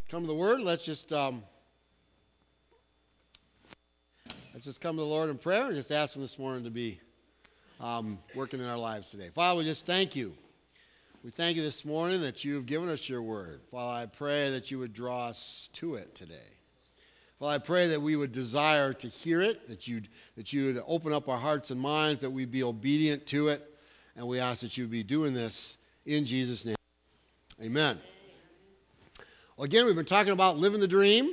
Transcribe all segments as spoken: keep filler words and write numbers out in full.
come to the Word. Let's just um, let's just come to the Lord in prayer and just ask Him this morning to be um, working in our lives today. Father, we just thank you. We thank you this morning that you have given us your Word. Father, I pray that you would draw us to it today. Father, I pray that we would desire to hear it, that you'd that you would open up our hearts and minds, that we'd be obedient to it, and we ask that you would be doing this in Jesus' name. Amen. Well, again, we've been talking about living the dream,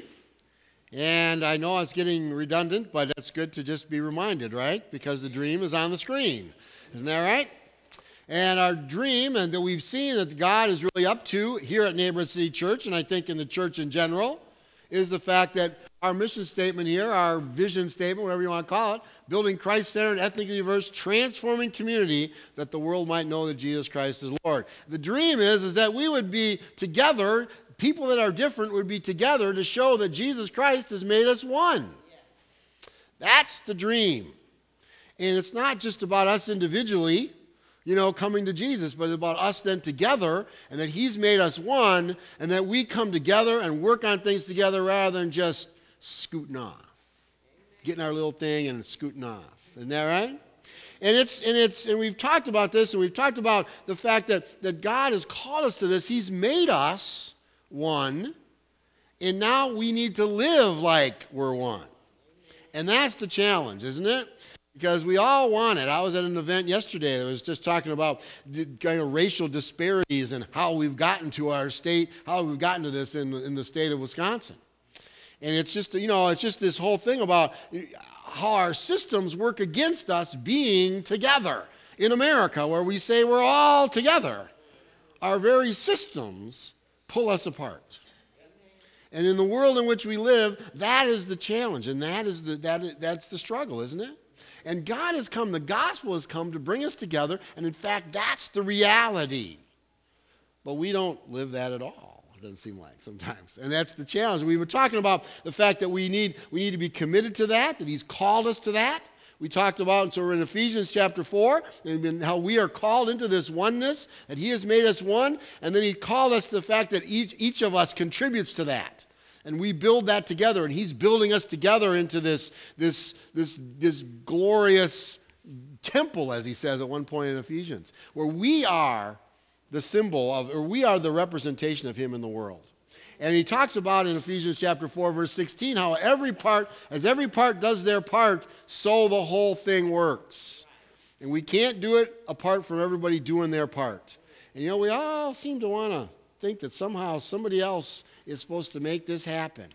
and I know it's getting redundant, but it's good to just be reminded, right? Because the dream is on the screen. Isn't that right? And our dream, and that we've seen that God is really up to here at Neighborhood City Church, and I think in the church in general, is the fact that our mission statement here, our vision statement, whatever you want to call it, building Christ-centered, ethnically diverse, transforming community that the world might know that Jesus Christ is Lord. The dream is, is that we would be together, people that are different would be together to show that Jesus Christ has made us one. That's the dream. And it's not just about us individually, you know, coming to Jesus, but about us then together, and that He's made us one, and that we come together and work on things together rather than just scooting off. Getting our little thing and scooting off. Isn't that right? And it's and it's and we've talked about this, and we've talked about the fact that, that God has called us to this. He's made us one, and now we need to live like we're one. And that's the challenge, isn't it? Because we all want it. I was at an event yesterday that was just talking about the kind of racial disparities and how we've gotten to our state, how we've gotten to this in the, in the state of Wisconsin. And it's just, you know, it's just this whole thing about how our systems work against us being together. In America, where we say we're all together, our very systems pull us apart. And in the world in which we live, that is the challenge, and that is the that is, that's the struggle, isn't it? And God has come, the gospel has come to bring us together, and in fact, that's the reality. But we don't live that at all, it doesn't seem like sometimes. And that's the challenge. We were talking about the fact that we need we need to be committed to that, that He's called us to that. We talked about, and so we're in Ephesians chapter four, and how we are called into this oneness, that He has made us one, and then He called us to the fact that each, each of us contributes to that. And we build that together, and He's building us together into this, this, this, this glorious temple, as He says at one point in Ephesians, where we are the symbol of, or we are the representation of Him in the world. And he talks about in Ephesians chapter four, verse sixteen, how every part, as every part does their part, so the whole thing works. And we can't do it apart from everybody doing their part. And you know, we all seem to want to think that somehow somebody else is supposed to make this happen.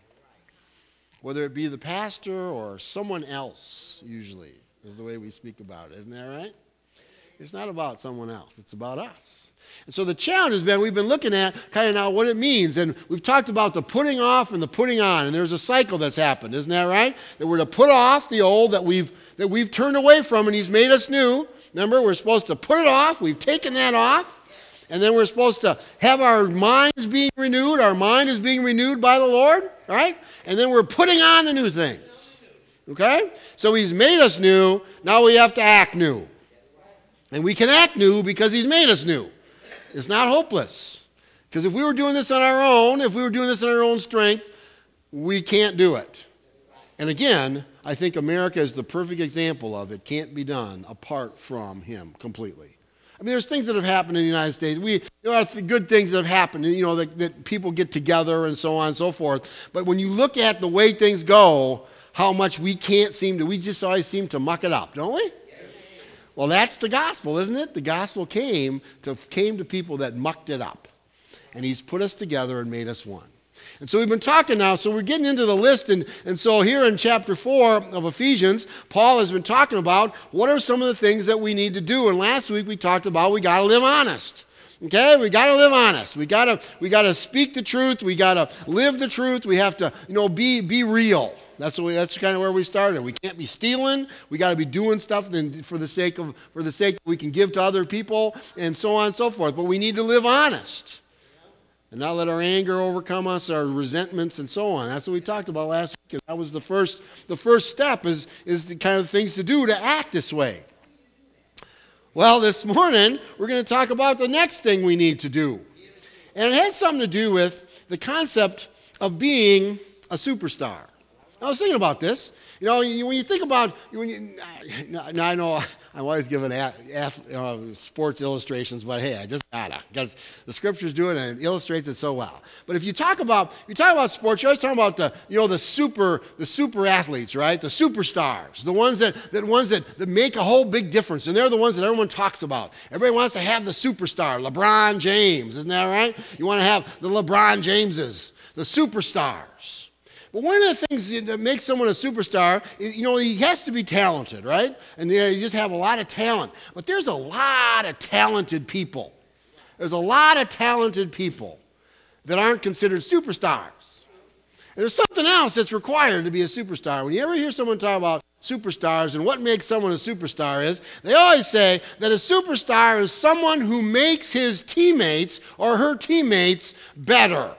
Whether it be the pastor or someone else, usually, is the way we speak about it. Isn't that right? It's not about someone else. It's about us. And so the challenge has been, we've been looking at kind of now what it means. And we've talked about the putting off and the putting on. And there's a cycle that's happened. Isn't that right? That we're to put off the old that we've, that we've turned away from, and He's made us new. Remember, we're supposed to put it off. We've taken that off. And then we're supposed to have our minds being renewed. Our mind is being renewed by the Lord, all right? And then we're putting on the new things, okay? So He's made us new. Now we have to act new. And we can act new because He's made us new. It's not hopeless. Because if we were doing this on our own, if we were doing this on our own strength, we can't do it. And again, I think America is the perfect example of it can't be done apart from Him completely. I mean, there's things that have happened in the United States. We, there are good things that have happened, you know, that, that people get together and so on and so forth. But when you look at the way things go, how much we can't seem to, we just always seem to muck it up, don't we? Well, that's the gospel, isn't it? The gospel came to, came to people that mucked it up. And He's put us together and made us one. And so we've been talking now, so we're getting into the list, and, and so here in chapter four of Ephesians, Paul has been talking about what are some of the things that we need to do. And last week we talked about we got to live honest. Okay? We got to live honest. We got to we got to speak the truth. We got to live the truth. We have to, you know, be be real. That's what we, that's kind of where we started. We can't be stealing. We got to be doing stuff then for the sake of for the sake we can give to other people and so on and so forth. But we need to live honest. And not let our anger overcome us, our resentments, and so on. That's what we talked about last week. And that was the first, the first step is, is the kind of things to do to act this way. Well, this morning, we're going to talk about the next thing we need to do. And it has something to do with the concept of being a superstar. I was thinking about this. You know, you, when you think about, when you, now I know I'm always giving a, a, uh, sports illustrations, but hey, I just gotta, because the scriptures do it and it illustrates it so well. But if you talk about, if you talk about sports, you're always talking about the, you know, the super, the super athletes, right? The superstars, the ones that, that ones that, that make a whole big difference, and they're the ones that everyone talks about. Everybody wants to have the superstar, LeBron James, isn't that right? You want to have the LeBron Jameses, the superstars. But one of the things that makes someone a superstar is, you know, he has to be talented, right? And you just have a lot of talent. But there's a lot of talented people. There's a lot of talented people that aren't considered superstars. And there's something else that's required to be a superstar. When you ever hear someone talk about superstars and what makes someone a superstar is, they always say that a superstar is someone who makes his teammates or her teammates better.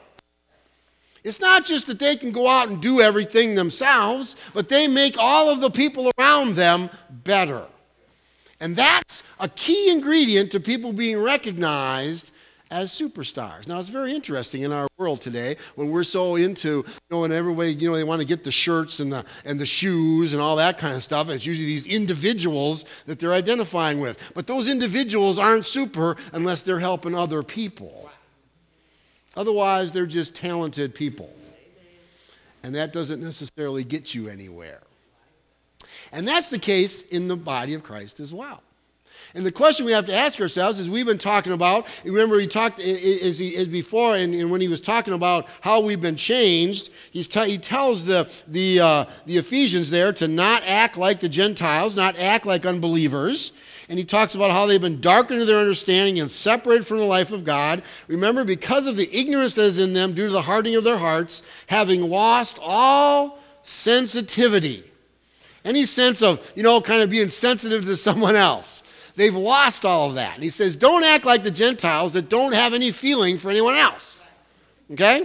It's not just that they can go out and do everything themselves, but they make all of the people around them better. And that's a key ingredient to people being recognized as superstars. Now, it's very interesting in our world today when we're so into, you know, and everybody, you know, they want to get the shirts and the, and the shoes and all that kind of stuff. It's usually these individuals that they're identifying with. But those individuals aren't super unless they're helping other people. Otherwise, they're just talented people. And that doesn't necessarily get you anywhere. And that's the case in the body of Christ as well. And the question we have to ask ourselves is, we've been talking about, remember he talked as, he, as before, and, and when he was talking about how we've been changed, he's t- he tells the, the, uh, the Ephesians there to not act like the Gentiles, not act like unbelievers. And he talks about how they've been darkened to their understanding and separated from the life of God. Remember, because of the ignorance that is in them due to the hardening of their hearts, having lost all sensitivity. Any sense of, you know, kind of being sensitive to someone else. They've lost all of that. And he says, don't act like the Gentiles that don't have any feeling for anyone else. Okay?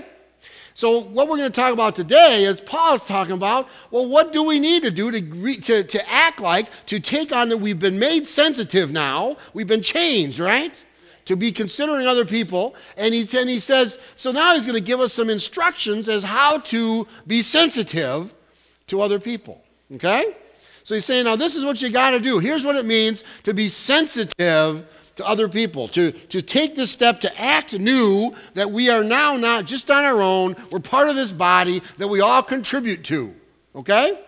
So what we're going to talk about today is Paul's talking about, well, what do we need to do to, re- to, to act like, to take on that we've been made sensitive now. We've been changed, right? To be considering other people. And he, and he says, so now he's going to give us some instructions as how to be sensitive to other people. Okay? So he's saying, now this is what you got to do. Here's what it means to be sensitive to other people, to, to take this step to act new, that we are now not just on our own, we're part of this body that we all contribute to. Okay?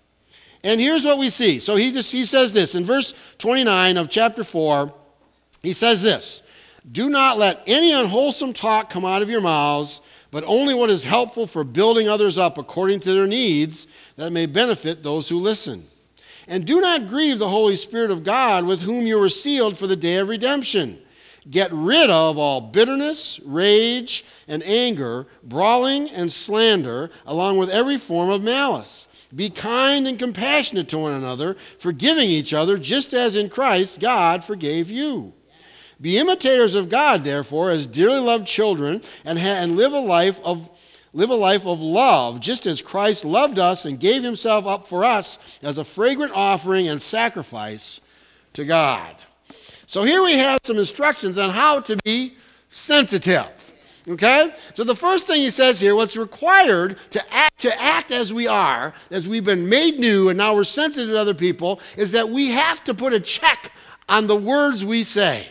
And here's what we see. So he just he says this in verse twenty-nine of chapter four. He says this, do not let any unwholesome talk come out of your mouths, but only what is helpful for building others up according to their needs, that may benefit those who listen. And do not grieve the Holy Spirit of God, with whom you were sealed for the day of redemption. Get rid of all bitterness, rage, and anger, brawling and slander, along with every form of malice. Be kind and compassionate to one another, forgiving each other, just as in Christ God forgave you. Be imitators of God, therefore, as dearly loved children, and, ha- and live a life of Live a life of love, just as Christ loved us and gave himself up for us as a fragrant offering and sacrifice to God. So here we have some instructions on how to be sensitive. Okay? So the first thing he says here, what's required to act, to act as we are, as we've been made new and now we're sensitive to other people, is that we have to put a check on the words we say.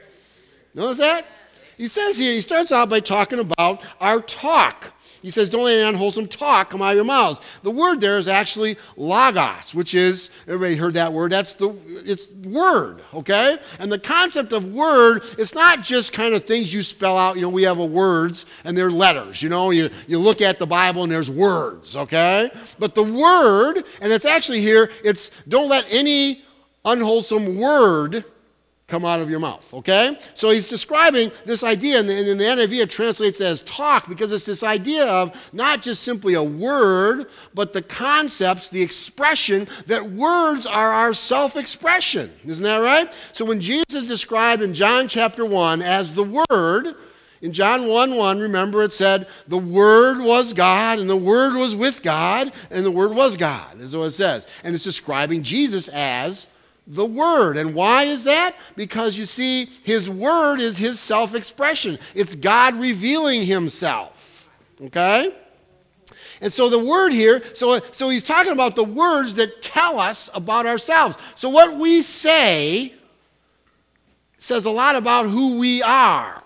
Notice that? He says here, he starts out by talking about our talk. He says, don't let any unwholesome talk come out of your mouths. The word there is actually logos, which is, everybody heard that word, that's the, it's word, okay? And the concept of word, it's not just kind of things you spell out. You know, we have a words and they're letters, you know. You, you look at the Bible and there's words, okay? But the word, and it's actually here, it's don't let any unwholesome word come out of your mouth, okay? So he's describing this idea, and in the N I V it translates as talk, because it's this idea of not just simply a word, but the concepts, the expression, that words are our self-expression. Isn't that right? So when Jesus is described in John chapter one as the Word, in John one one, remember it said, the Word was God, and the Word was with God, and the Word was God, is what it says. And it's describing Jesus as the Word. And why is that? Because you see, his Word is his self-expression. It's God revealing himself. Okay? And so the word here, so, so he's talking about the words that tell us about ourselves. So what we say says a lot about who we are.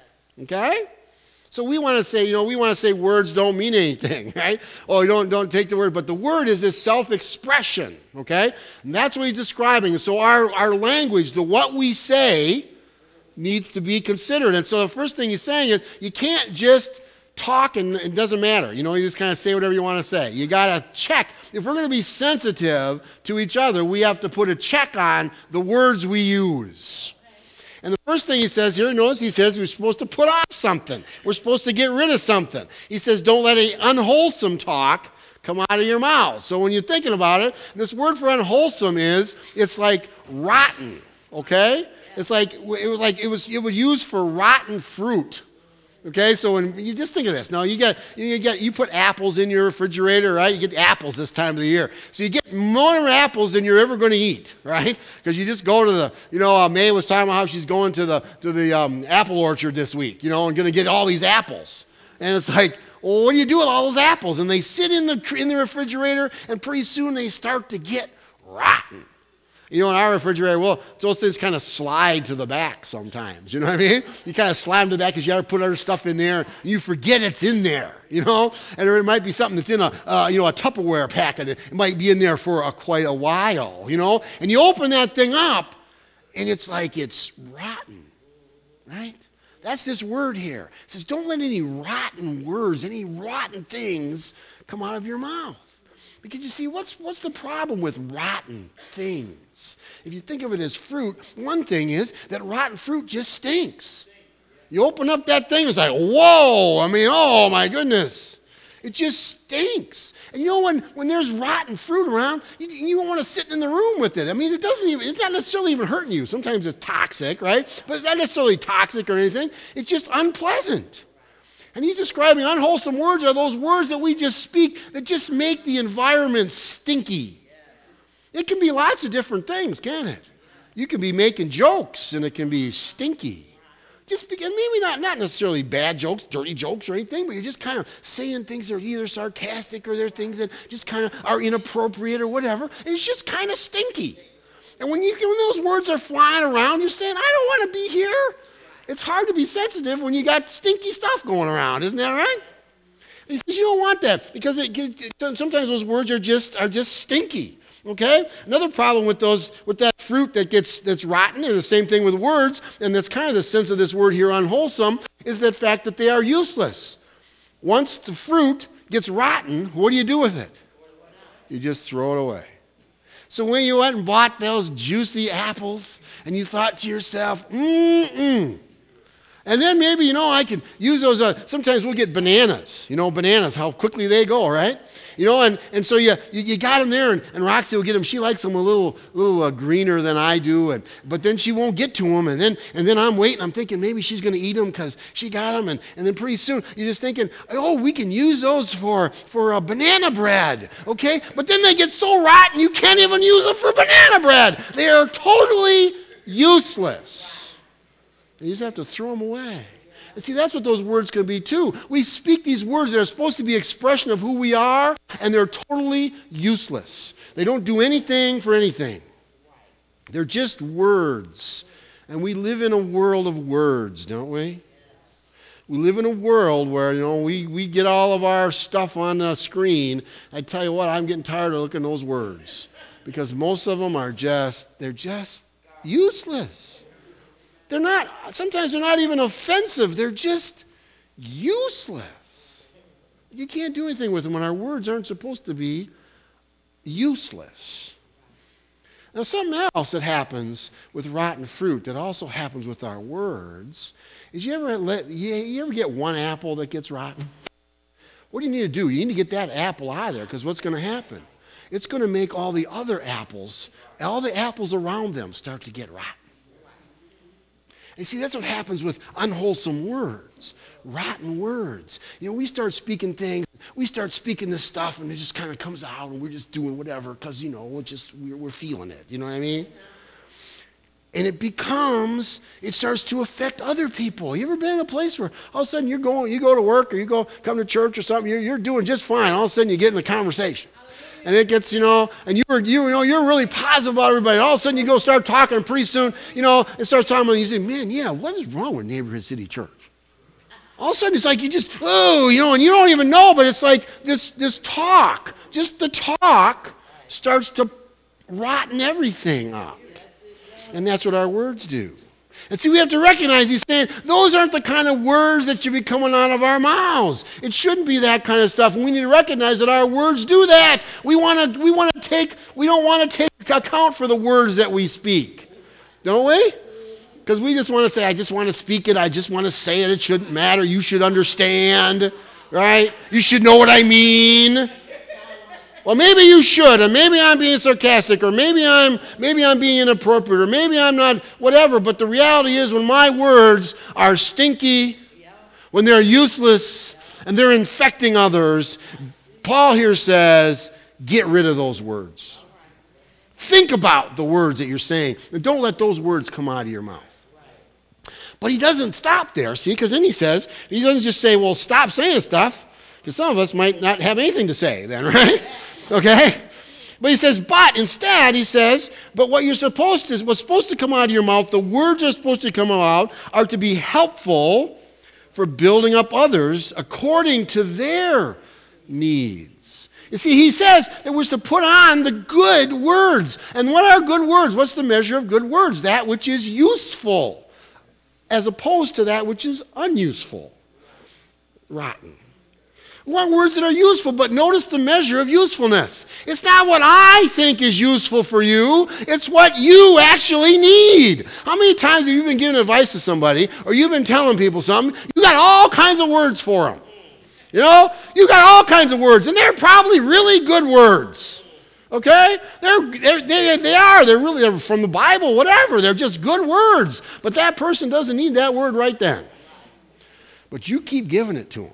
Okay? So we want to say, you know, we want to say words don't mean anything, right? Oh, don't don't take the word, but the word is this self-expression, okay? And that's what he's describing. So our, our language, the what we say, needs to be considered. And so the first thing he's saying is you can't just talk and it doesn't matter. You know, you just kind of say whatever you want to say. You got to check. If we're going to be sensitive to each other, we have to put a check on the words we use. And the first thing he says here, notice he says we're supposed to put off something. We're supposed to get rid of something. He says don't let any unwholesome talk come out of your mouth. So when you're thinking about it, this word for unwholesome is, it's like rotten, okay? It's like, it was like, it was, it was used for rotten fruit. Okay, so when you just think of this. Now you get you get you put apples in your refrigerator, right? You get apples this time of the year, so you get more apples than you're ever going to eat, right? Because you just go to the, you know, uh, May was talking about how she's going to the to the um, apple orchard this week, you know, and going to get all these apples, and it's like, well, what do you do with all those apples? And they sit in the in the refrigerator, and pretty soon they start to get rotten. You know, in our refrigerator, well, those things kind of slide to the back sometimes. You know what I mean? You kind of slide them to the back because you got to put other stuff in there. And you forget it's in there, you know? And it might be something that's in a, uh, you know, a Tupperware packet. It might be in there for a, quite a while, you know? And you open that thing up, and it's like it's rotten, right? That's this word here. It says, don't let any rotten words, any rotten things come out of your mouth. Because you see, what's what's the problem with rotten things? If you think of it as fruit, one thing is that rotten fruit just stinks. You open up that thing, it's like, whoa, I mean, oh my goodness. It just stinks. And you know, when, when there's rotten fruit around, you, you don't want to sit in the room with it. I mean, it doesn't even, it's not necessarily even hurting you. Sometimes it's toxic, right? But it's not necessarily toxic or anything. It's just unpleasant. And he's describing unwholesome words are those words that we just speak that just make the environment stinky. It can be lots of different things, can't it? You can be making jokes and it can be stinky. Just because, maybe not, not necessarily bad jokes, dirty jokes or anything, but you're just kind of saying things that are either sarcastic or they're things that just kind of are inappropriate or whatever. And it's just kind of stinky. And when, you, when those words are flying around, you're saying, I don't want to be here. It's hard to be sensitive when you got stinky stuff going around, isn't that right? He says you don't want that because it, it, sometimes those words are just are just stinky. Okay. Another problem with those with that fruit that gets that's rotten, and the same thing with words, and that's kind of the sense of this word here, unwholesome, is the fact that they are useless. Once the fruit gets rotten, what do you do with it? You just throw it away. So when you went and bought those juicy apples, and you thought to yourself, mm-mm. And then maybe, you know, I could use those, uh, sometimes we'll get bananas, you know, bananas, how quickly they go, right? You know, and, and so you, you, you got them there, and, and Roxy will get them. She likes them a little little uh, greener than I do, and but then she won't get to them, and then and then I'm waiting. I'm thinking maybe she's going to eat them because she got them, and, and then pretty soon you're just thinking, oh, we can use those for, for uh, banana bread, okay? But then they get so rotten you can't even use them for banana bread. They are totally useless. You just have to throw them away. And see, that's what those words can be too. We speak these words that are supposed to be expression of who we are, and they're totally useless. They don't do anything for anything. They're just words. And we live in a world of words, don't we? We live in a world where, you know, we, we get all of our stuff on the screen. I tell you what, I'm getting tired of looking at those words. Because most of them are just, they're just useless. They're not, sometimes they're not even offensive. They're just useless. You can't do anything with them when our words aren't supposed to be useless. Now, something else that happens with rotten fruit that also happens with our words is you ever let, you, you ever get one apple that gets rotten? What do you need to do? You need to get that apple out of there, because what's going to happen? It's going to make all the other apples, all the apples around them start to get rotten. And see, that's what happens with unwholesome words, rotten words. You know, we start speaking things, we start speaking this stuff, and it just kind of comes out, and we're just doing whatever because, you know, we're just, we're, we're feeling it. You know what I mean? And it becomes, it starts to affect other people. You ever been in a place where all of a sudden you're going, you go to work or you go come to church or something, you're, you're doing just fine. All of a sudden you get in a conversation. And it gets, you know, and you were, you know, you're really positive about everybody. All of a sudden you go start talking, and pretty soon, you know, it starts talking about, you say, man, yeah, what is wrong with Neighborhood City Church? All of a sudden it's like you just, oh, you know, and you don't even know, but it's like this, this talk, just the talk starts to rotten everything up. And that's what our words do. And see, we have to recognize, he's saying, those aren't the kind of words that should be coming out of our mouths. It shouldn't be that kind of stuff. And we need to recognize that our words do that. We want to we want to take, we don't want to take account for the words that we speak. Don't we? Because we just want to say, I just want to speak it. I just want to say it. It shouldn't matter. You should understand. Right? You should know what I mean. Well, maybe you should, and maybe I'm being sarcastic, or maybe I'm maybe I'm being inappropriate, or maybe I'm not, whatever. But the reality is, when my words are stinky, when they're useless, and they're infecting others, Paul here says, get rid of those words. Think about the words that you're saying, and don't let those words come out of your mouth. But he doesn't stop there, see, because then he says, he doesn't just say, well, stop saying stuff, because some of us might not have anything to say then, right? Okay? But he says, but instead, he says, but what you're supposed to, what's supposed to come out of your mouth, the words that are supposed to come out are to be helpful for building up others according to their needs. You see, he says that we're to put on the good words. And what are good words? What's the measure of good words? That which is useful, as opposed to that which is unuseful, rotten. We want words that are useful, but notice the measure of usefulness. It's not what I think is useful for you. It's what you actually need. How many times have you been giving advice to somebody, or you've been telling people something? You got all kinds of words for them. You know? You got all kinds of words, and they're probably really good words. Okay? They're, they're, they, they are. They're really they're from the Bible, whatever. They're just good words. But that person doesn't need that word right then. But you keep giving it to them.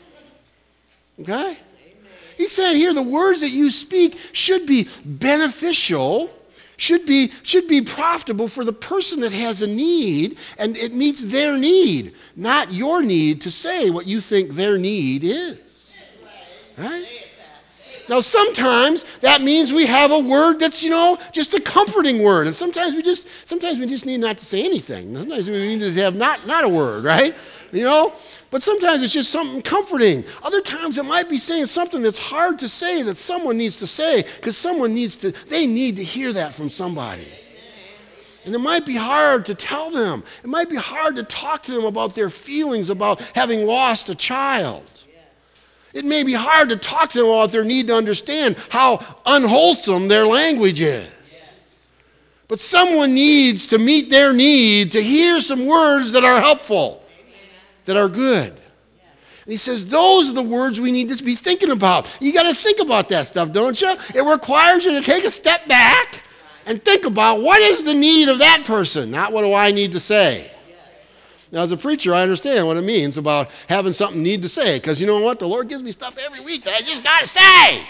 Okay? He said here the words that you speak should be beneficial, should be, should be profitable for the person that has a need, and it meets their need, not your need to say what you think their need is. Right? Now, sometimes that means we have a word that's, you know, just a comforting word. And sometimes we just sometimes we just need not to say anything. Sometimes we need to have not, not a word, right? You know? But sometimes it's just something comforting. Other times it might be saying something that's hard to say that someone needs to say because someone needs to, they need to hear that from somebody. And it might be hard to tell them. It might be hard to talk to them about their feelings about having lost a child. It may be hard to talk to them about their need to understand how unwholesome their language is. But someone needs to meet their need to hear some words that are helpful, that are good. And he says those are the words we need to be thinking about. You got to think about that stuff, don't you? It requires you to take a step back and think about what is the need of that person, not what do I need to say. Now, as a preacher, I understand what it means about having something need to say, because you know what? The Lord gives me stuff every week that I just got to say.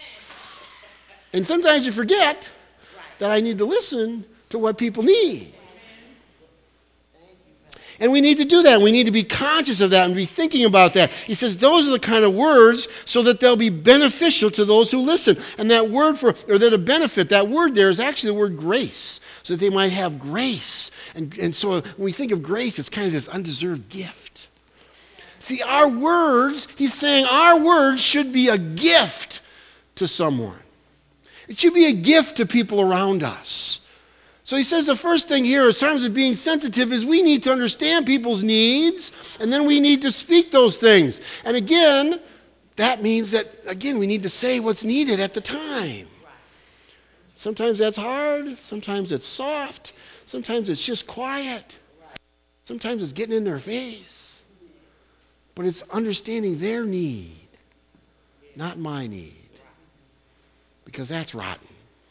And sometimes you forget that I need to listen to what people need. And we need to do that. We need to be conscious of that and be thinking about that. He says those are the kind of words so that they'll be beneficial to those who listen. And that word for, or that a benefit, that word there is actually the word grace, so that they might have grace. And, and so when we think of grace, it's kind of this undeserved gift. See, our words, he's saying our words should be a gift to someone. It should be a gift to people around us. So he says the first thing here in terms of being sensitive is we need to understand people's needs, and then we need to speak those things. And again, that means that, again, we need to say what's needed at the time. Sometimes that's hard. Sometimes it's soft. Sometimes it's just quiet. Sometimes it's getting in their face. But it's understanding their need, not my need. Because that's rotten.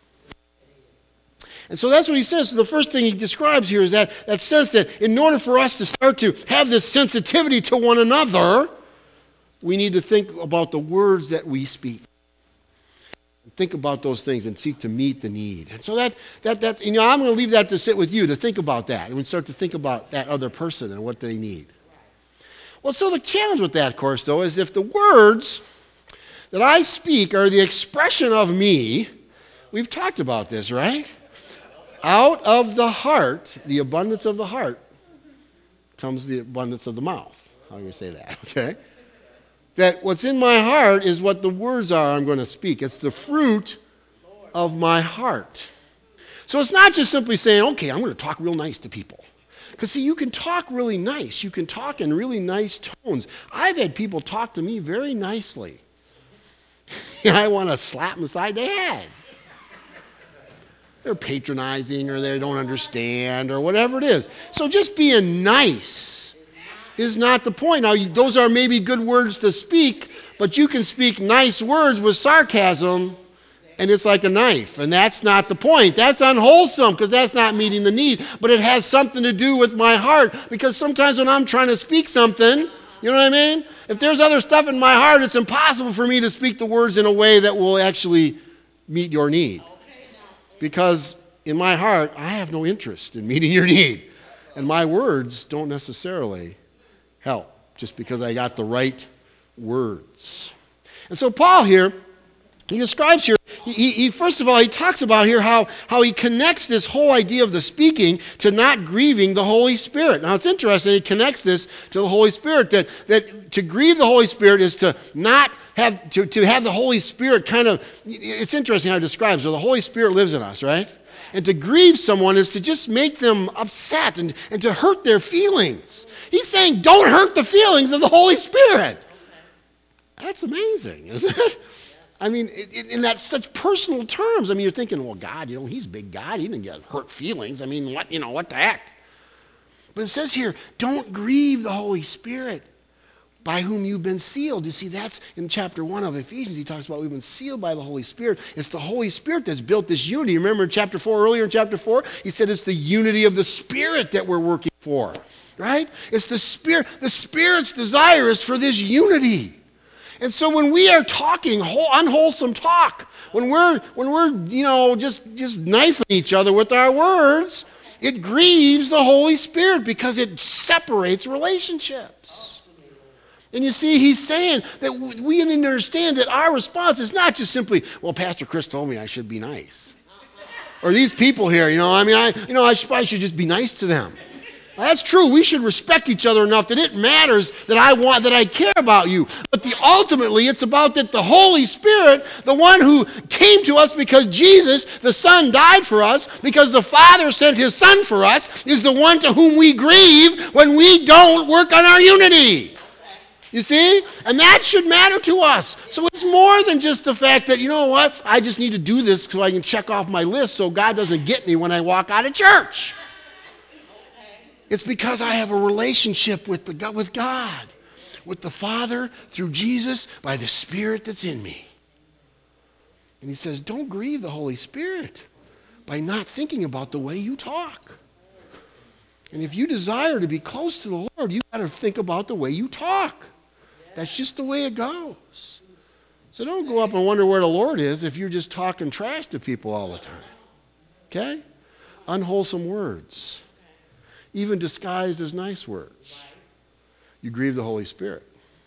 And so that's what he says. So the first thing he describes here is that, that sense that in order for us to start to have this sensitivity to one another, we need to think about the words that we speak. Think about those things and seek to meet the need. And so that, that, that you know, I'm going to leave that to sit with you, to think about that. And we start to think about that other person and what they need. Well, so the challenge with that, of course, though, is if the words that I speak are the expression of me, we've talked about this, right? Out of the heart, the abundance of the heart, comes the abundance of the mouth. How do you say that? Okay? That what's in my heart is what the words are I'm going to speak. It's the fruit of my heart. So it's not just simply saying, okay, I'm going to talk real nice to people. Because, see, you can talk really nice. You can talk in really nice tones. I've had people talk to me very nicely. And I want to slap them aside the head. They're patronizing or they don't understand or whatever it is. So just being nice is not the point. Now, those are maybe good words to speak, but you can speak nice words with sarcasm, and it's like a knife. And that's not the point. That's unwholesome because that's not meeting the need. But it has something to do with my heart, because sometimes when I'm trying to speak something, you know what I mean? If there's other stuff in my heart, it's impossible for me to speak the words in a way that will actually meet your need. Because in my heart, I have no interest in meeting your need. And my words don't necessarily help just because I got the right words. And so Paul here, he describes here, he, he first of all, he talks about here how, how he connects this whole idea of the speaking to not grieving the Holy Spirit. Now it's interesting, he connects this to the Holy Spirit, that, that to grieve the Holy Spirit is to not have, to, to have the Holy Spirit kind of, it's interesting how he describes it. The Holy Spirit lives in us, right? And to grieve someone is to just make them upset and, and to hurt their feelings. He's saying, don't hurt the feelings of the Holy Spirit. That's amazing, isn't it? I mean, in, in that such personal terms. I mean, you're thinking, well, God, you know, he's big God. He didn't get hurt feelings. I mean, what, you know, what the heck? But it says here, don't grieve the Holy Spirit by whom you've been sealed. You see, that's in chapter one of Ephesians. He talks about we've been sealed by the Holy Spirit. It's the Holy Spirit that's built this unity. Remember in chapter four, earlier in chapter four, he said it's the unity of the Spirit that we're working for. Right? It's the Spirit. The Spirit's desire is for this unity. And so when we are talking unwholesome talk, when we're when we're you know just just knifing each other with our words, it grieves the Holy Spirit because it separates relationships. And you see, he's saying that we need to understand that our response is not just simply, well, Pastor Chris told me I should be nice, or these people here, you know, I mean, I you know I should, I should just be nice to them. Well, that's true. We should respect each other enough that it matters that I want, that I care about you. But the, ultimately, it's about that the Holy Spirit, the one who came to us because Jesus, the Son, died for us, because the Father sent His Son for us, is the one to whom we grieve when we don't work on our unity. You see? And that should matter to us. So it's more than just the fact that, you know what, I just need to do this so I can check off my list so God doesn't get me when I walk out of church. It's because I have a relationship with the God, with God, with the Father, through Jesus, by the Spirit that's in me. And he says, don't grieve the Holy Spirit by not thinking about the way you talk. And if you desire to be close to the Lord, you've got to think about the way you talk. That's just the way it goes. So don't go up and wonder where the Lord is if you're just talking trash to people all the time. Okay? Unwholesome words, even disguised as nice words. You grieve the Holy Spirit.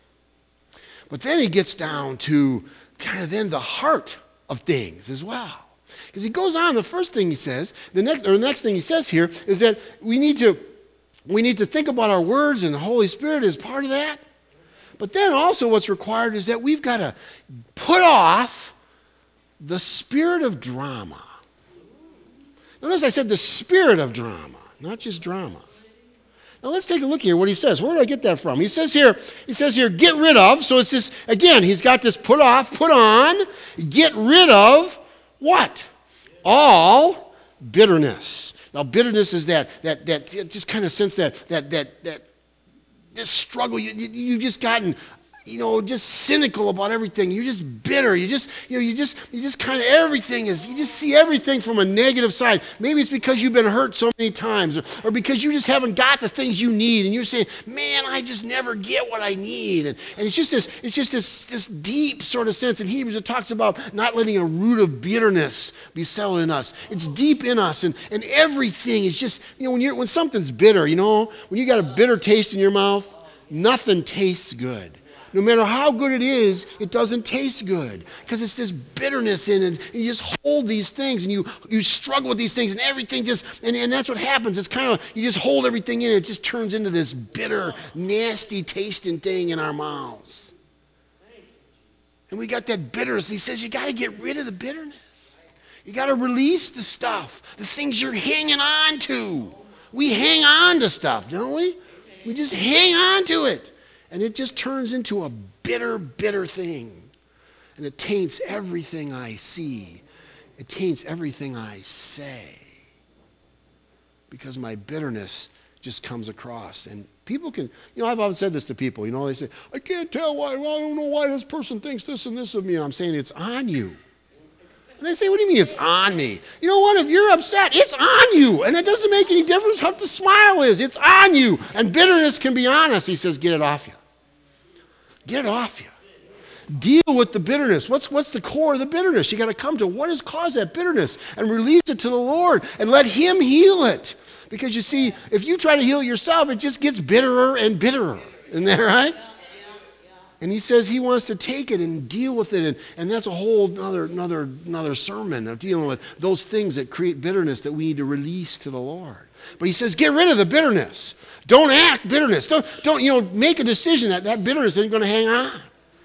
But then he gets down to kind of then the heart of things as well. Because he goes on, the first thing he says, the next or the next thing he says here is that we need to we need to think about our words, and the Holy Spirit is part of that. But then also what's required is that we've got to put off the spirit of drama. Notice I said the spirit of drama, not just drama. Now let's take a look here what he says. Where did I get that from? He says here, he says here, get rid of. So it's this, again, he's got this put off, put on, get rid of what? All bitterness. Now bitterness is that, that, that just kind of sense that, that, that, that this struggle, you, you, you've just gotten, you know, just cynical about everything. You're just bitter. You just, you know, you just, you just kind of everything is, you just see everything from a negative side. Maybe it's because you've been hurt so many times, or, or because you just haven't got the things you need, and you're saying, man, I just never get what I need. And, and it's just this, it's just this, this deep sort of sense. In Hebrews, it talks about not letting a root of bitterness be settled in us. It's deep in us, and, and everything is just, you know, when you're, when something's bitter, you know, when you got a bitter taste in your mouth, nothing tastes good. No matter how good it is, it doesn't taste good because it's this bitterness in it. And you just hold these things and you, you struggle with these things and everything just, and, and that's what happens. It's kind of, you just hold everything in. It just turns into this bitter, nasty tasting thing in our mouths. And we got that bitterness. He says you got to get rid of the bitterness. You got to release the stuff, the things you're hanging on to. We hang on to stuff, don't we? We just hang on to it. And it just turns into a bitter, bitter thing. And it taints everything I see. It taints everything I say. Because my bitterness just comes across. And people can, you know, I've often said this to people. You know, they say, I can't tell why, well, I don't know why this person thinks this and this of me. And I'm saying, it's on you. And they say, what do you mean it's on me? You know what? If you're upset, it's on you. And it doesn't make any difference how the smile is. It's on you. And bitterness can be honest. He says, get it off you. Get it off you. Deal with the bitterness. What's, what's the core of the bitterness? You got to come to what has caused that bitterness and release it to the Lord and let Him heal it. Because you see, if you try to heal it yourself, it just gets bitterer and bitterer. Isn't that right? And He says He wants to take it and deal with it. And, and that's a whole other, another, another sermon of dealing with those things that create bitterness that we need to release to the Lord. But He says, get rid of the bitterness. Don't act bitterness. Don't, don't you know, make a decision that that bitterness isn't going to hang on.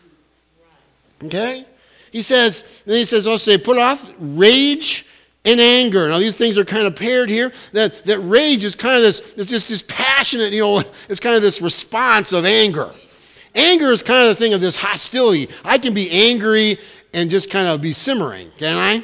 Okay? He says, then He says, also say, put off rage and anger. Now, these things are kind of paired here. That, that rage is kind of this, it's just this passionate, you know, it's kind of this response of anger. Anger is kind of the thing of this hostility. I can be angry and just kind of be simmering, can I?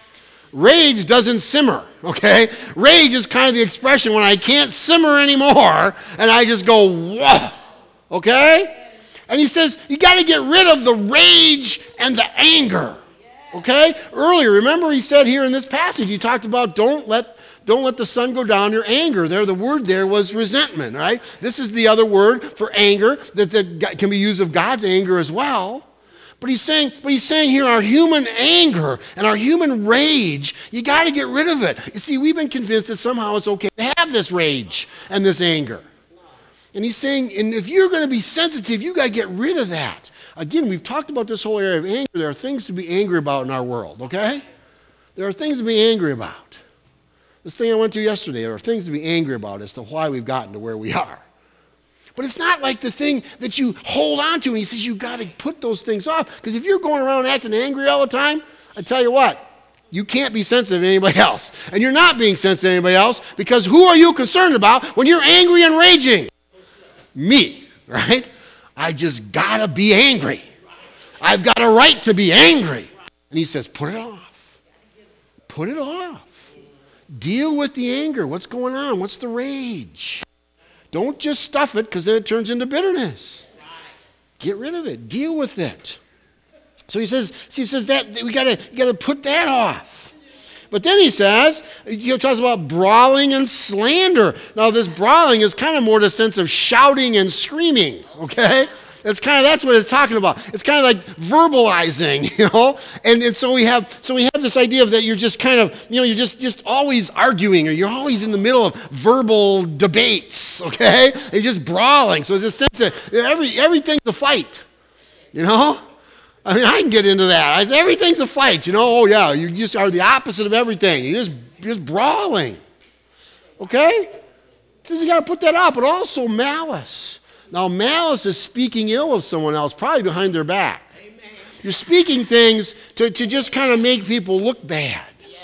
Rage doesn't simmer, okay? Rage is kind of the expression when I can't simmer anymore and I just go, whoa, okay? And He says, you got to get rid of the rage and the anger, okay? Earlier, remember He said here in this passage, He talked about don't let Don't let the sun go down your anger. There, the word there was resentment, right? This is the other word for anger that, that can be used of God's anger as well. But he's saying, but he's saying here, our human anger and our human rage, you got to get rid of it. You see, we've been convinced that somehow it's okay to have this rage and this anger. And he's saying, and if you're going to be sensitive, you got to get rid of that. Again, we've talked about this whole area of anger. There are things to be angry about in our world, okay? There are things to be angry about. This thing I went through yesterday, there are things to be angry about as to why we've gotten to where we are. But it's not like the thing that you hold on to, and He says you've got to put those things off. Because if you're going around acting angry all the time, I tell you what, you can't be sensitive to anybody else. And you're not being sensitive to anybody else, because who are you concerned about when you're angry and raging? Me, right? I just got to be angry. I've got a right to be angry. And He says, put it off. Put it off. Deal with the anger. What's going on? What's the rage? Don't just stuff it, because then it turns into bitterness. Get rid of it. Deal with it. So he says, he says that we gotta, you gotta put that off. But then he says, he talks about brawling and slander. Now this brawling is kind of more the sense of shouting and screaming, okay? It's kind of, that's what it's talking about. It's kind of like verbalizing, you know? And, and so we have so we have this idea of that you're just kind of, you know, you're just, just always arguing, or you're always in the middle of verbal debates, okay? You're just brawling. So there's a sense that every, everything's a fight, you know? I mean, I can get into that. I, everything's a fight, you know? Oh, yeah, you just are the opposite of everything. You're just, you're just brawling, okay? So you got to put that out, but also malice. Now, malice is speaking ill of someone else, probably behind their back. Amen. You're speaking things to, to just kind of make people look bad.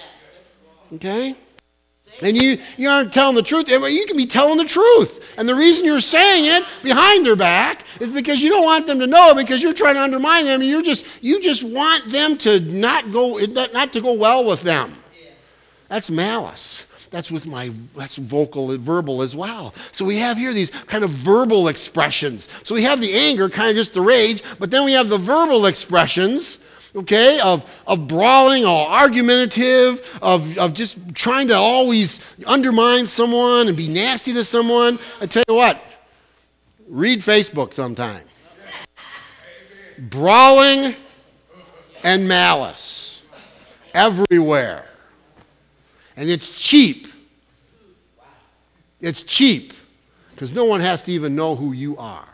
Okay? And you, you aren't telling the truth. You can be telling the truth. And the reason you're saying it behind their back is because you don't want them to know, because you're trying to undermine them. And you're just, you just want them to not go, not to go well with them. That's malice. that's with my, that's vocal, verbal as well. So we have here these kind of verbal expressions. So we have the anger, kind of just the rage, but then we have the verbal expressions, okay, of, of brawling or argumentative, of, of just trying to always undermine someone and be nasty to someone. I tell you what, read Facebook sometime. Brawling and malice everywhere. And it's cheap. It's cheap because no one has to even know who you are.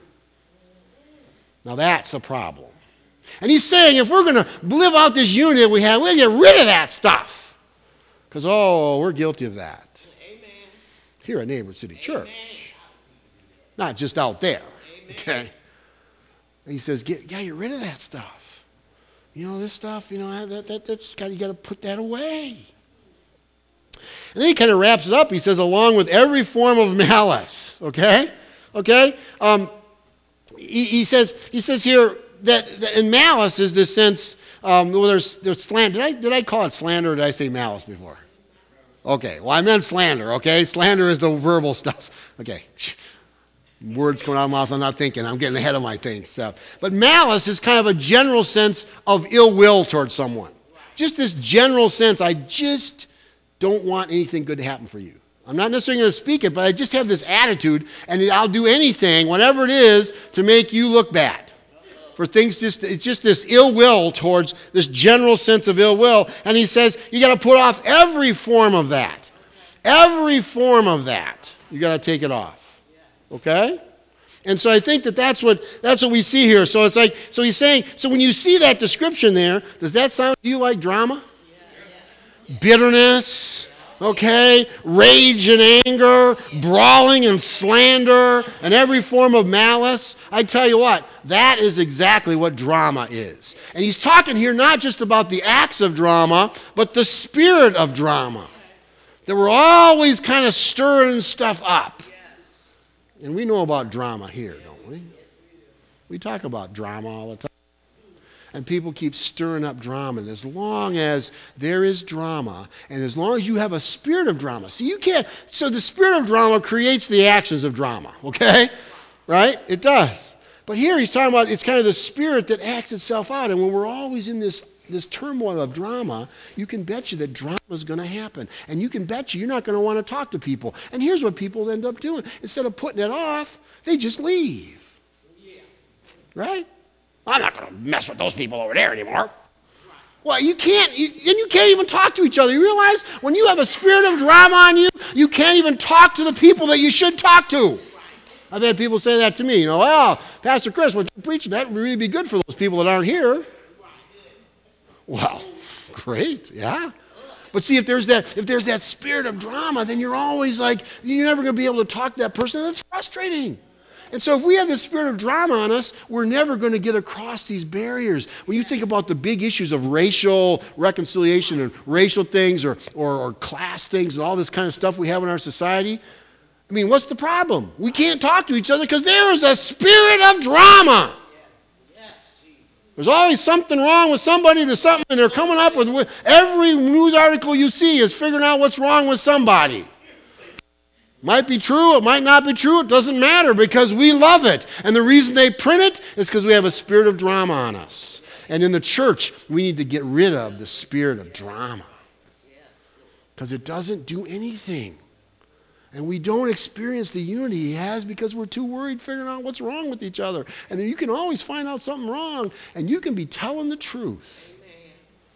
Now that's a problem. And he's saying if we're going to live out this unity we have, we're going to get rid of that stuff. Because, oh, we're guilty of that. Amen. Here at Neighborhood City Amen. Church. Not just out there. Amen. Okay. And he says, get, get rid of that stuff. You know, this stuff, you know, that, that, that's got, you got to put that away. And then he kind of wraps it up. He says, along with every form of malice. Okay? Okay? Um, he, he says, he says here that, that in malice is this sense, um, well, there's, there's slander. Did I, did I call it slander or did I say malice before? Okay. Well, I meant slander, okay? Slander is the verbal stuff. Okay. Words coming out of my mouth, I'm not thinking. I'm getting ahead of my things. So. But malice is kind of a general sense of ill will towards someone. Just this general sense, I just don't want anything good to happen for you. I'm not necessarily going to speak it, but I just have this attitude, and I'll do anything, whatever it is, to make you look bad. For things just, it's just this ill will towards this general sense of ill will. And he says, you got to put off every form of that. Every form of that. You got to take it off. Okay? And so I think that that's what, that's what we see here. So it's like, so he's saying, so when you see that description there, does that sound to you like drama? Bitterness, okay, rage and anger, brawling and slander, and every form of malice. I tell you what, that is exactly what drama is. And he's talking here not just about the acts of drama, but the spirit of drama. That we're always kind of stirring stuff up. And we know about drama here, don't we? We talk about drama all the time. And people keep stirring up drama. And as long as there is drama, and as long as you have a spirit of drama, see, you can't, so the spirit of drama creates the actions of drama, okay? Right? It does. But here he's talking about it's kind of the spirit that acts itself out. And when we're always in this, this turmoil of drama, you can bet you that drama is going to happen. And you can bet you you're not going to want to talk to people. And here's what people end up doing. Instead of putting it off, they just leave. Right? I'm not going to mess with those people over there anymore. Well, you can't, you, and you can't even talk to each other. You realize when you have a spirit of drama on you, you can't even talk to the people that you should talk to. I've had people say that to me. You know, oh, Pastor Chris, what you're preaching, that would really be good for those people that aren't here. Well, great, yeah. But see, if there's that, if there's that spirit of drama, then you're always like, you're never going to be able to talk to that person. That's frustrating. And so if we have this spirit of drama on us, we're never going to get across these barriers. When you think about the big issues of racial reconciliation and racial things or, or, or class things and all this kind of stuff we have in our society, I mean, what's the problem? We can't talk to each other because there is a spirit of drama. There's always something wrong with somebody to something, and they're coming up with, with every news article you see is figuring out what's wrong with somebody. Might be true, it might not be true, it doesn't matter because we love it. And the reason they print it is because we have a spirit of drama on us. And in the church, we need to get rid of the spirit of drama. Because it doesn't do anything. And we don't experience the unity he has because we're too worried figuring out what's wrong with each other. And then you can always find out something wrong, and you can be telling the truth. Amen.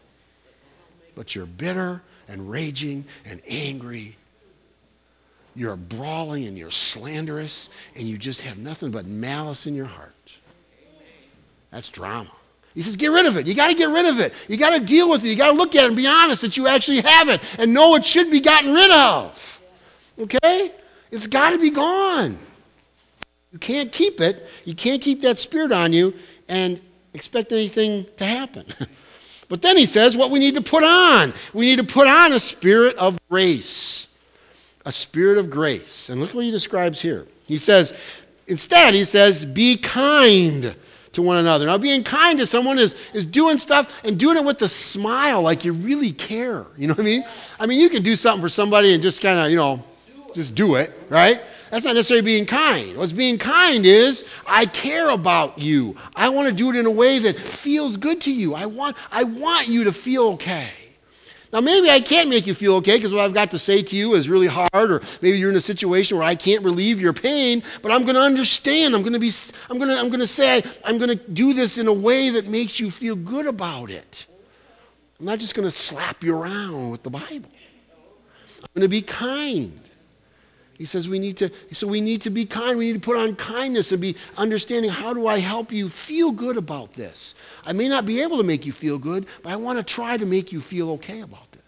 But you're bitter and raging and angry. You're brawling and you're slanderous, and you just have nothing but malice in your heart. That's drama. He says, get rid of it. You got to get rid of it. You got to deal with it. You got to look at it and be honest that you actually have it and know it should be gotten rid of. Okay? It's got to be gone. You can't keep it. You can't keep that spirit on you and expect anything to happen. But then he says what we need to put on. We need to put on a spirit of grace. A spirit of grace. And look what he describes here. He says, instead, he says, be kind to one another. Now, being kind to someone is, is doing stuff and doing it with a smile like you really care. You know what I mean? I mean, you can do something for somebody and just kind of, you know, just do it, right? That's not necessarily being kind. What's being kind is, I care about you. I want to do it in a way that feels good to you. I want, I want you to feel okay. Now, maybe I can't make you feel okay because what I've got to say to you is really hard, or maybe you're in a situation where I can't relieve your pain, but I'm going to understand. I'm going to be, I'm going to, I'm going to say, I'm going to do this in a way that makes you feel good about it. I'm not just going to slap you around with the Bible. I'm going to be kind. He says we need to, so we need to be kind. We need to put on kindness and be understanding, how do I help you feel good about this? I may not be able to make you feel good, but I want to try to make you feel okay about this.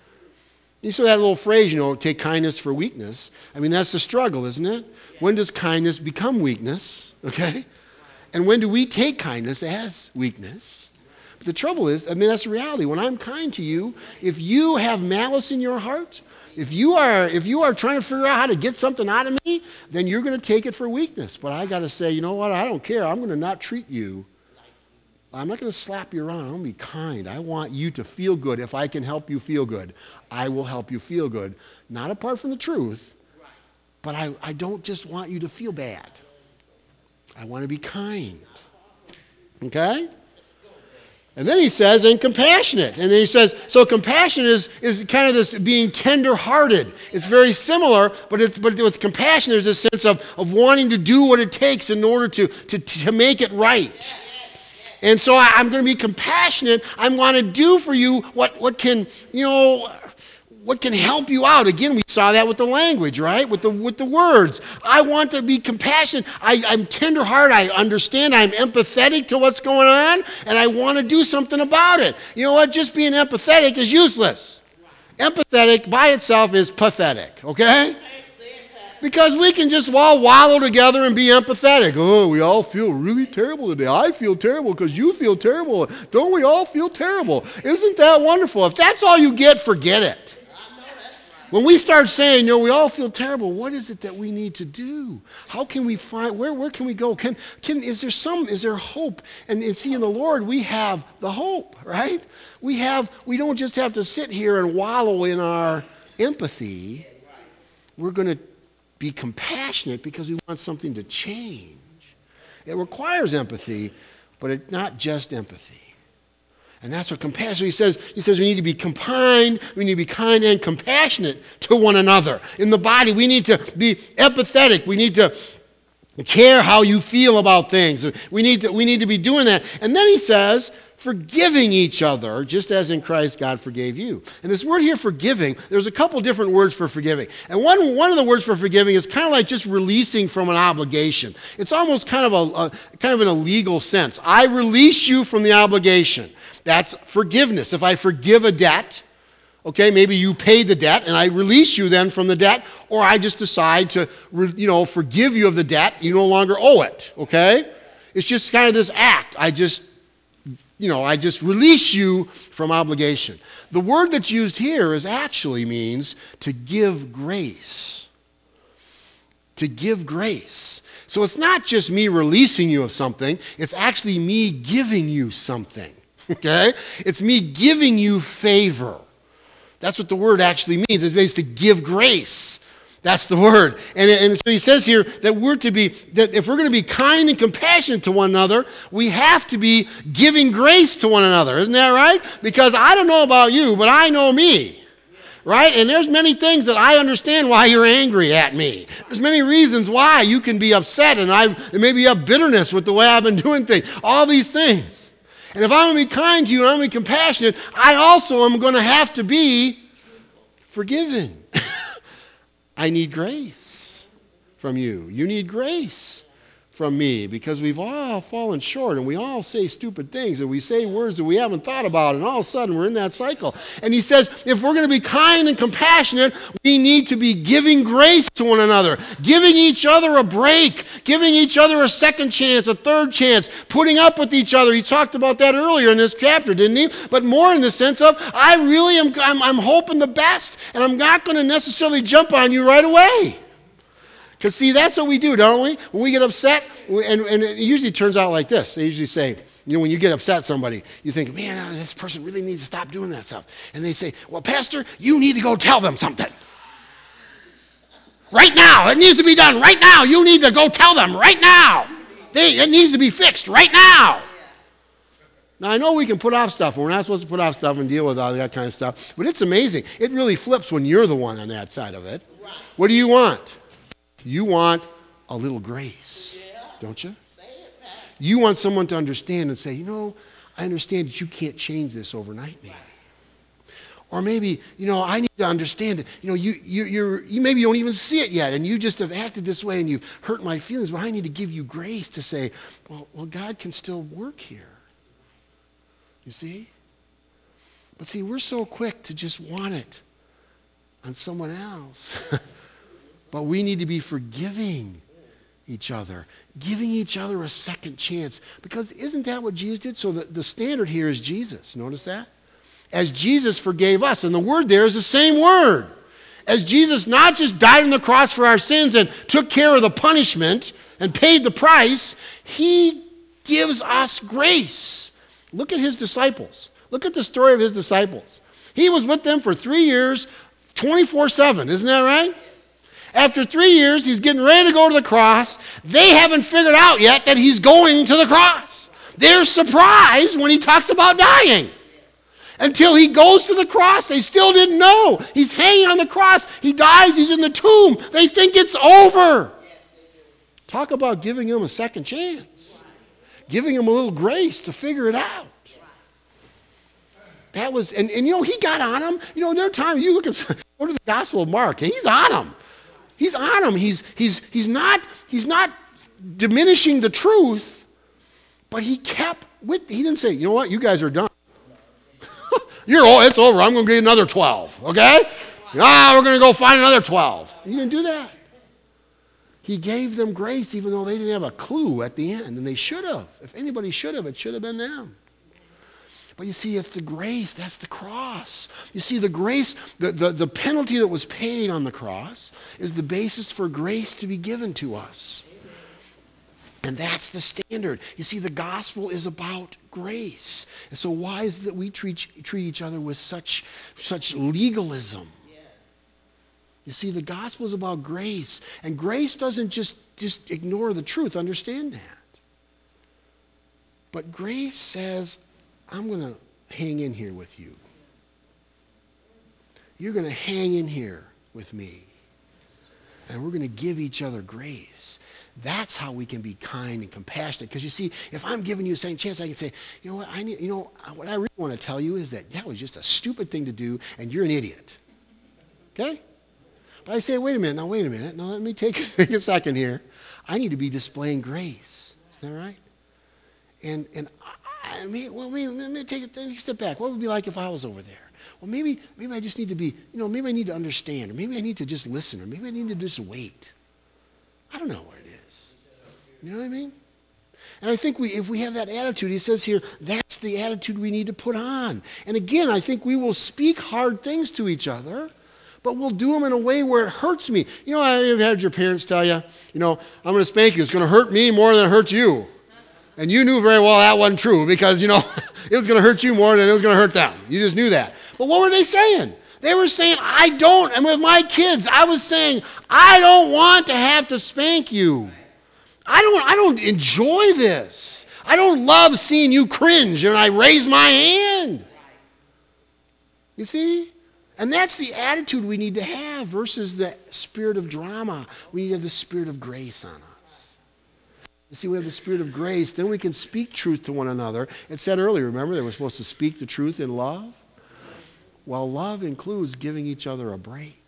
You saw that little phrase, you know, take kindness for weakness. I mean, that's the struggle, isn't it? When does kindness become weakness? Okay? And when do we take kindness as weakness? But the trouble is, I mean, that's the reality. When I'm kind to you, if you have malice in your heart, If you are if you are trying to figure out how to get something out of me, then you're going to take it for weakness. But I got to say, you know what? I don't care. I'm going to not treat you. I'm not going to slap you around. I'm going to be kind. I want you to feel good. If I can help you feel good, I will help you feel good. Not apart from the truth, but I, I don't just want you to feel bad. I want to be kind. Okay? And then he says, and compassionate. And then he says, so compassion is, is kind of this being tender-hearted. It's very similar, but, it's, but with compassion there's a sense of, of wanting to do what it takes in order to, to, to make it right. And so I, I'm going to be compassionate. I want to do for you what, what can, you know, what can help you out. Again, we saw that with the language, right? With the with the words. I want to be compassionate. I, I'm tender-hearted. I understand. I'm empathetic to what's going on, and I want to do something about it. You know what? Just being empathetic is useless. Empathetic by itself is pathetic, okay? Because we can just all wallow together and be empathetic. Oh, we all feel really terrible today. I feel terrible because you feel terrible. Don't we all feel terrible? Isn't that wonderful? If that's all you get, forget it. When we start saying, you know, we all feel terrible, what is it that we need to do? How can we find, where where can we go? Can can is there some, is there hope? And, and see, in the Lord, we have the hope, right? We have, we don't just have to sit here and wallow in our empathy. We're going to be compassionate because we want something to change. It requires empathy, but it's not just empathy. And that's what compassion, he says, he says we need to be kind, we need to be kind and compassionate to one another. In the body, we need to be empathetic. We need to care how you feel about things. We need to, we need to be doing that. And then he says, forgiving each other, just as in Christ God forgave you. And this word here, forgiving, there's a couple different words for forgiving. And one, one of the words for forgiving is kind of like just releasing from an obligation. It's almost kind of a, a kind of in a legal sense. I release you from the obligation. That's forgiveness. If I forgive a debt, okay, maybe you pay the debt and I release you then from the debt, or I just decide to, you know, forgive you of the debt. You no longer owe it, okay? It's just kind of this act. I just, you know, I just release you from obligation. The word that's used here is actually means to give grace. To give grace. So it's not just me releasing you of something, it's actually me giving you something. Okay? It's me giving you favor. That's what the word actually means. It means to give grace. That's the word. And, and so he says here that we're to be, that if we're going to be kind and compassionate to one another, we have to be giving grace to one another. Isn't that right? Because I don't know about you, but I know me. Right? And there's many things that I understand why you're angry at me. There's many reasons why you can be upset, and I and maybe you have bitterness with the way I've been doing things. All these things. And if I'm going to be kind to you and I'm going to be compassionate, I also am going to have to be forgiven. I need grace from you. You need grace from me, because we've all fallen short and we all say stupid things and we say words that we haven't thought about, and all of a sudden we're in that cycle. And he says if we're going to be kind and compassionate, we need to be giving grace to one another, giving each other a break, giving each other a second chance, a third chance, putting up with each other. He talked about that earlier in this chapter, didn't he? But more in the sense of, I really am I'm, I'm hoping the best, and I'm not going to necessarily jump on you right away. Because, see, that's what we do, don't we? When we get upset, we, and, and it usually turns out like this. They usually say, you know, when you get upset at somebody, you think, man, this person really needs to stop doing that stuff. And they say, well, Pastor, you need to go tell them something. Right now. It needs to be done right now. You need to go tell them right now. They, it needs to be fixed right now. Now, I know we can put off stuff, and we're not supposed to put off stuff and deal with all that kind of stuff, but it's amazing. It really flips when you're the one on that side of it. What do you want? You want a little grace, don't you? You want someone to understand and say, you know, I understand that you can't change this overnight, maybe. Or maybe, you know, I need to understand it. You know, you, you, you're, you maybe don't even see it yet, and you just have acted this way, and you've hurt my feelings. But I need to give you grace to say, well, well, God can still work here. You see? But see, we're so quick to just want it on someone else. But we need to be forgiving each other, giving each other a second chance. Because isn't that what Jesus did? So the, the standard here is Jesus. Notice that? As Jesus forgave us. And the word there is the same word. As Jesus not just died on the cross for our sins and took care of the punishment and paid the price, he gives us grace. Look at his disciples. Look at the story of his disciples. He was with them for three years, twenty-four seven. Isn't that right? After three years, he's getting ready to go to the cross. They haven't figured out yet that he's going to the cross. They're surprised when he talks about dying. Until he goes to the cross, they still didn't know. He's hanging on the cross. He dies. He's in the tomb. They think it's over. Talk about giving him a second chance. Giving him a little grace to figure it out. That was, and, and you know, he got on him. You know, there are times you look at, go to the Gospel of Mark, and he's on him. He's on him. He's, he's, he's, not, he's not diminishing the truth, but he kept with, he didn't say, you know what, you guys are done. You're all, it's over. I'm going to get another twelve, okay? Ah, we're going to go find another twelve. He didn't do that. He gave them grace even though they didn't have a clue at the end, and they should have. If anybody should have, it should have been them. But you see, it's the grace. That's the cross. You see, the grace, the, the, the penalty that was paid on the cross is the basis for grace to be given to us. And that's the standard. You see, the gospel is about grace. And so why is it that we treat, treat each other with such, such legalism? You see, the gospel is about grace. And grace doesn't just, just ignore the truth. Understand that. But grace says, I'm going to hang in here with you. You're going to hang in here with me. And we're going to give each other grace. That's how we can be kind and compassionate. Because you see, if I'm giving you a second chance, I can say, you know what, I need, you know, what I really want to tell you is that that was just a stupid thing to do, and you're an idiot. Okay? But I say, wait a minute, now wait a minute. Now let me take, take a second here. I need to be displaying grace. Isn't that right? And and I, I mean, well, maybe, let me take a, take a step back. What would it be like if I was over there? Well, maybe maybe I just need to be, you know, maybe I need to understand, or maybe I need to just listen, or maybe I need to just wait. I don't know what it is. You know what I mean? And I think we, if we have that attitude, he says here, that's the attitude we need to put on. And again, I think we will speak hard things to each other, but we'll do them in a way where it hurts me. You know, I've had your parents tell you, you know, I'm going to spank you. It's going to hurt me more than it hurts you. And you knew very well that wasn't true because, you know, it was going to hurt you more than it was going to hurt them. You just knew that. But what were they saying? They were saying, I don't, and with my kids, I was saying, I don't want to have to spank you. I don't, I don't enjoy this. I don't love seeing you cringe and I raise my hand. You see? And that's the attitude we need to have versus the spirit of drama. We need to have the spirit of grace on us. You see, we have the spirit of grace, then we can speak truth to one another. It said earlier, remember, they were supposed to speak the truth in love? Well, love includes giving each other a break.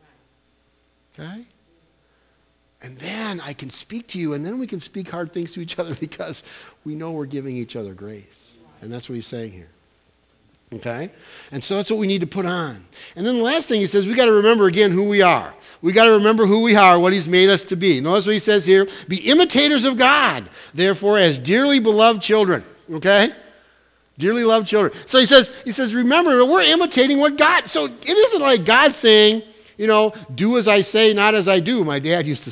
Okay? And then I can speak to you, and then we can speak hard things to each other because we know we're giving each other grace. And that's what he's saying here. Okay? And so that's what we need to put on. And then the last thing he says, we got to remember again who we are. We got to remember who we are, what he's made us to be. Notice what he says here. Be imitators of God, therefore, as dearly beloved children. Okay? Dearly loved children. So he says, he says, remember, we're imitating what God, so it isn't like God saying, you know, do as I say, not as I do. My dad used to say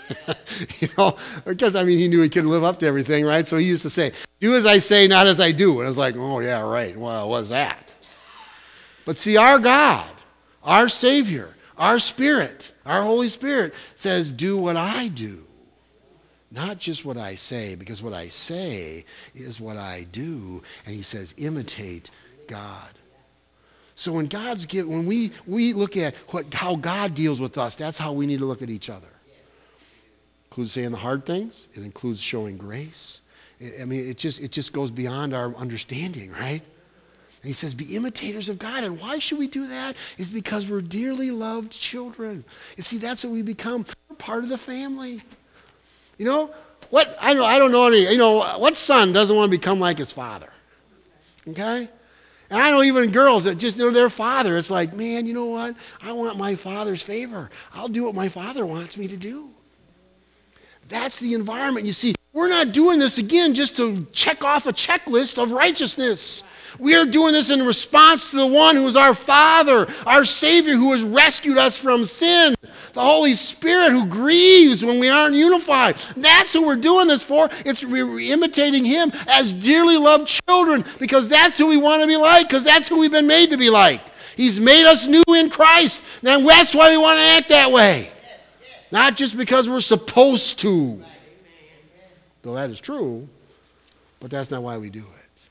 you know, because, I mean, he knew he couldn't live up to everything, right? So he used to say, do as I say, not as I do. And I was like, oh, yeah, right. Well, what's that? But see, our God, our Savior, our Spirit, our Holy Spirit says, do what I do. Not just what I say, because what I say is what I do. And he says, imitate God. So when God's give, when we, we look at what, how God deals with us, that's how we need to look at each other. It includes saying the hard things. It includes showing grace. It, I mean, it just, it just goes beyond our understanding, right? And he says, be imitators of God. And why should we do that? It's because we're dearly loved children. You see, that's what we become. We're part of the family. You know, what, I don't, I don't know any, you know, what son doesn't want to become like his father? Okay? And I know even girls that just know their father. It's like, man, you know what? I want my father's favor. I'll do what my father wants me to do. That's the environment. You see, we're not doing this again just to check off a checklist of righteousness. We are doing this in response to the one who is our Father, our Savior, who has rescued us from sin. The Holy Spirit who grieves when we aren't unified. That's who we're doing this for. It's we're imitating Him as dearly loved children because that's who we want to be like, because that's who we've been made to be like. He's made us new in Christ. Now that's why we want to act that way. Not just because we're supposed to. Though that is true, but that's not why we do it.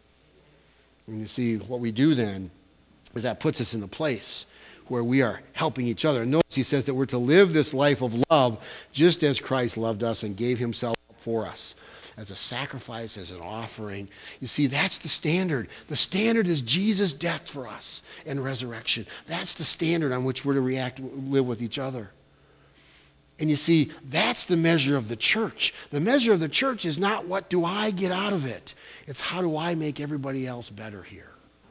And you see, what we do then is that puts us in a place where we are helping each other. Notice he says that we're to live this life of love just as Christ loved us and gave himself for us as a sacrifice, as an offering. You see, that's the standard. The standard is Jesus' death for us and resurrection. That's the standard on which we're to react, live with each other. And you see, that's the measure of the church. The measure of the church is not what do I get out of it. It's how do I make everybody else better here.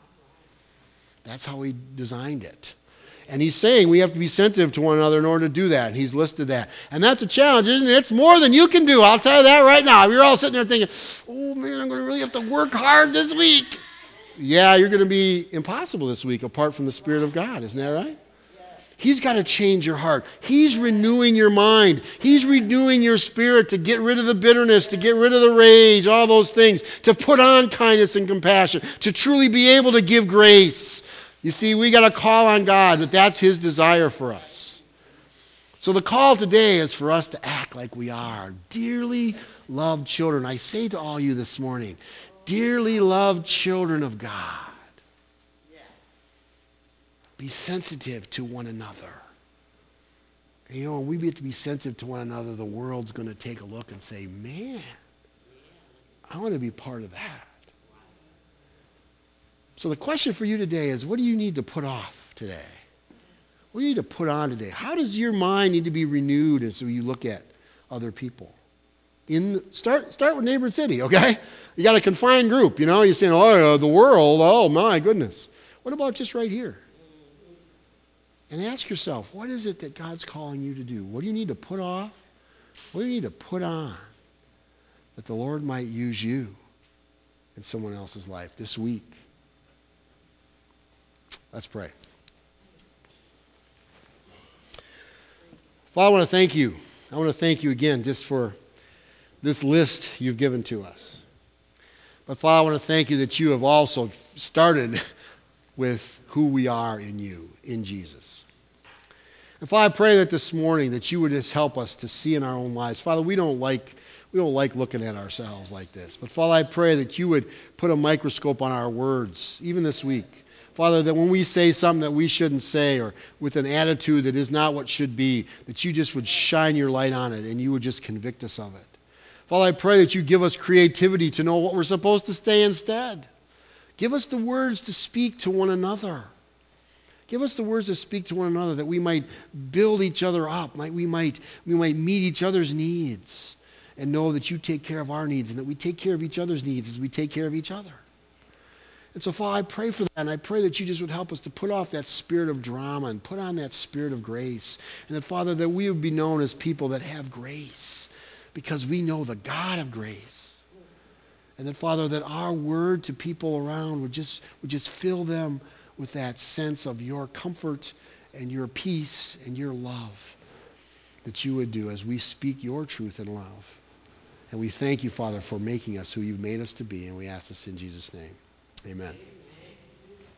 That's how he designed it. And he's saying we have to be sensitive to one another in order to do that. And he's listed that. And that's a challenge, isn't it? It's more than you can do. I'll tell you that right now. If you're all sitting there thinking, oh man, I'm going to really have to work hard this week. Yeah, you're going to be impossible this week apart from the Spirit of God. Isn't that right? He's got to change your heart. He's renewing your mind. He's renewing your spirit to get rid of the bitterness, to get rid of the rage, all those things, to put on kindness and compassion, to truly be able to give grace. You see, we got to call on God, but that's his desire for us. So the call today is for us to act like we are dearly loved children. I say to all you this morning, dearly loved children of God. Be sensitive to one another. And you know, when we get to be sensitive to one another, the world's going to take a look and say, man, I want to be part of that. So the question for you today is, what do you need to put off today? What do you need to put on today? How does your mind need to be renewed as you look at other people? In start start with Neighborhood City, okay? You got a confined group, you know. You're saying, oh, the world, oh my goodness. What about just right here? And ask yourself, what is it that God's calling you to do? What do you need to put off? What do you need to put on that the Lord might use you in someone else's life this week? Let's pray. Father, I want to thank you. I want to thank you again just for this list you've given to us. But Father, I want to thank you that you have also started with who we are in you, in Jesus. And Father, I pray that this morning that you would just help us to see in our own lives. Father, we don't like we don't like looking at ourselves like this. But Father, I pray that you would put a microscope on our words, even this week. Father, that when we say something that we shouldn't say or with an attitude that is not what should be, that you just would shine your light on it and you would just convict us of it. Father, I pray that you give us creativity to know what we're supposed to say instead. Give us the words to speak to one another. Give us the words to speak to one another that we might build each other up, might, we, might, we might meet each other's needs and know that you take care of our needs and that we take care of each other's needs as we take care of each other. And so, Father, I pray for that, and I pray that you just would help us to put off that spirit of drama and put on that spirit of grace. And that, Father, that we would be known as people that have grace because we know the God of grace. And that, Father, that our word to people around would just would just fill them with that sense of your comfort and your peace and your love. that you would do as we speak your truth in love. And we thank you, Father, for making us who you've made us to be, and we ask this in Jesus' name. Amen.